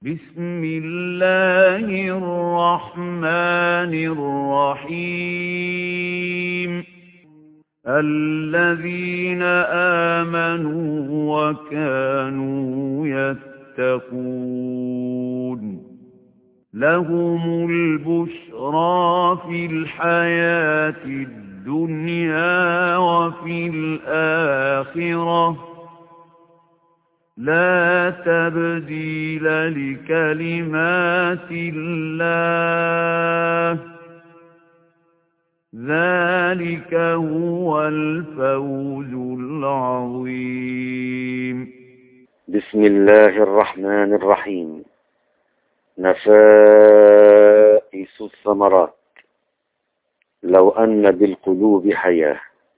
بسم الله الرحمن الرحيم الذين آمنوا وكانوا يتقون لهم البشرى في الحياة الدنيا وفي الآخرة لا تبديل لكلمات الله ذلك هو الفوز العظيم. بسم الله الرحمن الرحيم. نفائس الثمرات. لو أن بالقلوب حياة.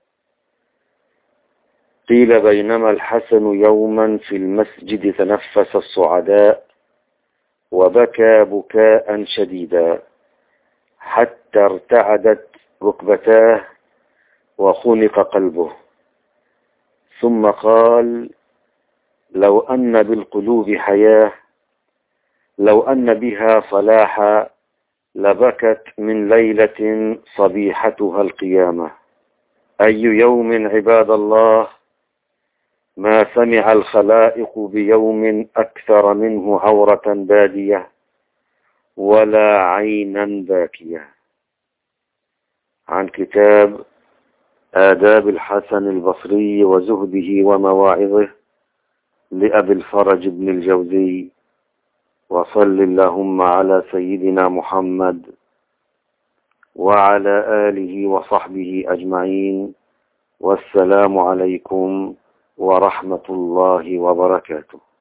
قيل بينما الحسن يوما في المسجد تنفس الصعداء وبكى بكاء شديدا حتى ارتعدت ركبتاه وخنق قلبه، ثم قال: لو أن بالقلوب حياة، لو أن بها صلاحا لبكت من ليلة صبيحتها القيامة. أي يوم عباد الله ما سمع الخلائق بيوم أكثر منه عورة بادية ولا عينا باكية. عن كتاب آداب الحسن البصري وزهده ومواعظه لأبي الفرج بن الجوزي. وصل اللهم على سيدنا محمد وعلى آله وصحبه أجمعين، والسلام عليكم ورحمة الله وبركاته.